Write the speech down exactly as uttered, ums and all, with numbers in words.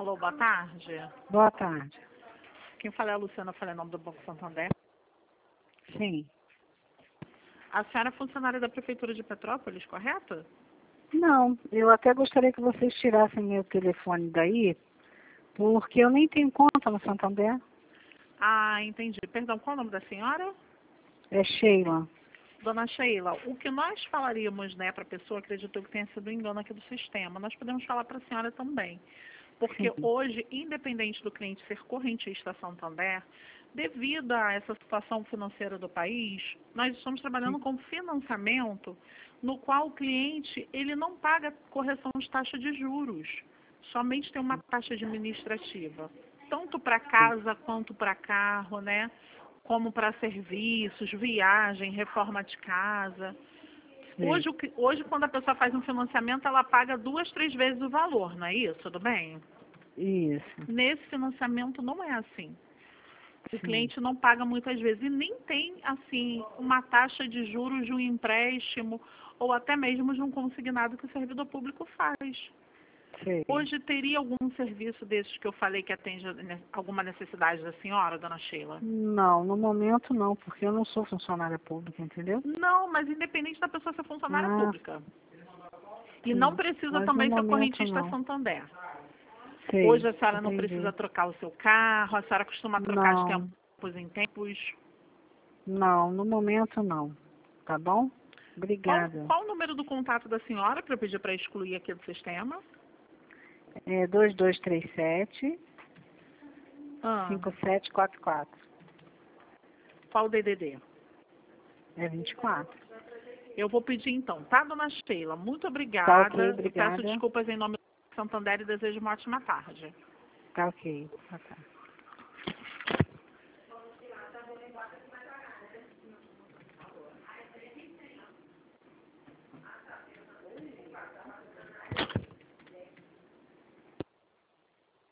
Alô, boa tarde. Boa tarde. Quem fala é a Luciana, falei em nome do Banco Santander. Sim. A senhora é funcionária da Prefeitura de Petrópolis, correto? Não, eu até gostaria que vocês tirassem meu telefone daí, porque eu nem tenho conta no Santander. Ah, entendi. Perdão, qual é o nome da senhora? É Sheila. Dona Sheila, o que nós falaríamos, né, para a pessoa, acreditou que tenha sido um engano aqui do sistema, nós podemos falar para a senhora também. Porque Sim. hoje, independente do cliente ser correntista Santander, devido a essa situação financeira do país, nós estamos trabalhando com financiamento no qual o cliente ele não paga correção de taxa de juros, somente tem uma taxa administrativa, tanto para casa quanto para carro, né? Como para serviços, viagem, reforma de casa. Sim. Hoje, o que- hoje, quando a pessoa faz um financiamento, ela paga duas, três vezes o valor, não é isso? Tudo bem? Isso. Nesse financiamento não é assim. O Sim. cliente não paga muitas vezes e nem tem, assim, uma taxa de juros de um empréstimo ou até mesmo de um consignado que o servidor público faz. Sim. Hoje teria algum serviço desses que eu falei que atende a ne- alguma necessidade da senhora, dona Sheila? Não, no momento não, porque eu não sou funcionária pública, entendeu? Não, mas independente da pessoa ser funcionária Ah, pública. E sim. não precisa Mas no também ser momento correntista não. Santander. Sei, Hoje a senhora não entendi. precisa trocar o seu carro, a senhora costuma trocar de Não, tempos em tempos. não, no momento não. Tá bom? Qual, Obrigada. qual o número do contato da senhora para eu pedir para excluir aqui do sistema? É dois dois três sete, Ah, cinco sete quatro quatro. qual o D D D? É vinte e quatro. Eu vou pedir então, tá, dona Sheila? Muito Tá ok, obrigada. Eu peço obrigada. desculpas em nome do Santander e desejo uma ótima tarde. Tá ok. Tá, tá.